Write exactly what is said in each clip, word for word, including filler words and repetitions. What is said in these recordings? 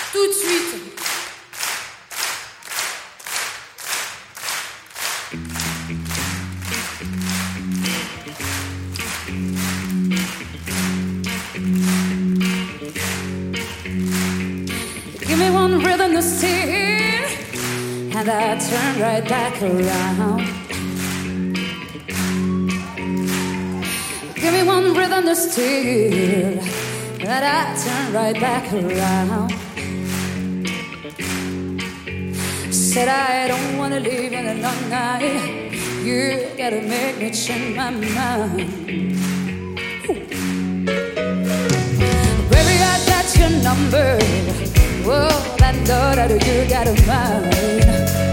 Tout de suite. Give me one rhythm to steer, and I turn right back around. Give me one rhythm to steer, and I turn right back around. Said I don't wanna leave in a long night. You gotta make me change my mind. Baby, I got your number. Whoa, I know that you got a mind.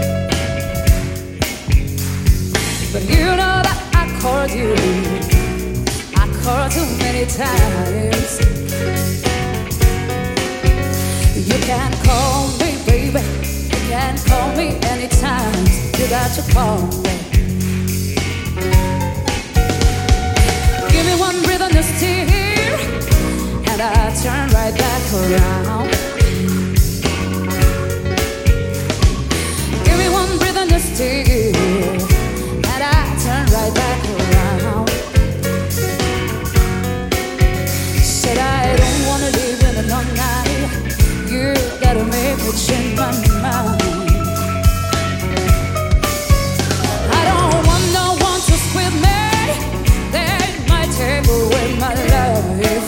But you know that I called you. I called too many times. You can call me, baby. You can call me anytime. You got to call me. Give me one rhythm to steer, and I turn right back around. Give me one rhythm to steer, and I turn right back around. Said I don't wanna live in a long night. You gotta make me change my mind. I don't want no one to squeeze me. They might take away my life.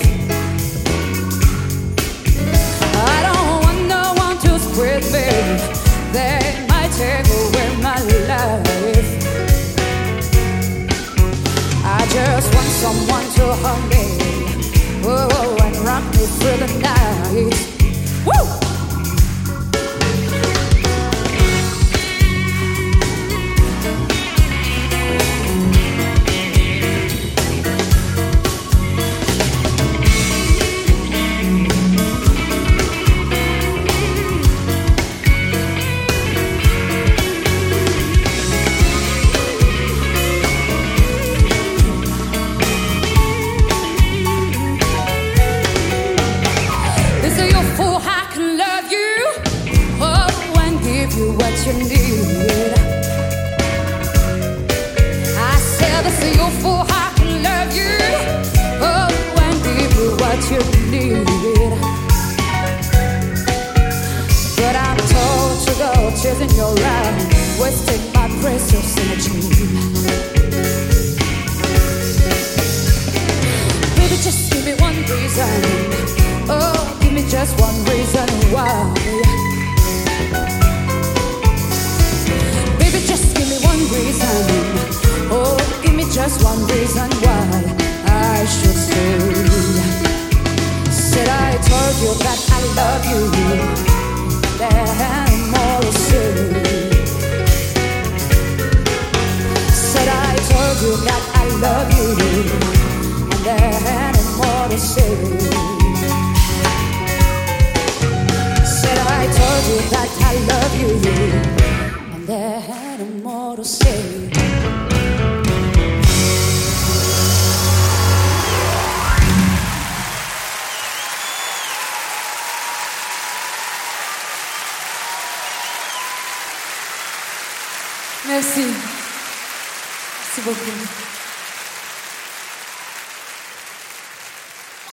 I don't want no one to squeeze me. They might take away my life. I just want someone to hug me, oh, and rock me through the night. Woo! What you need. I said this is your fool, I can love you. Oh, and give you what you need. But I'm told to go chasing your ride, wasting my precious energy. Baby, just give me one reason. Oh, give me just one reason why. Reason. Oh, give me just one reason why I should stay. Said I told you that I love you, there ain't more to say. Said I told you that I love you, and there ain't more to say. Said I told you that I love you, and there ain't more to say. Merci. Merci beaucoup.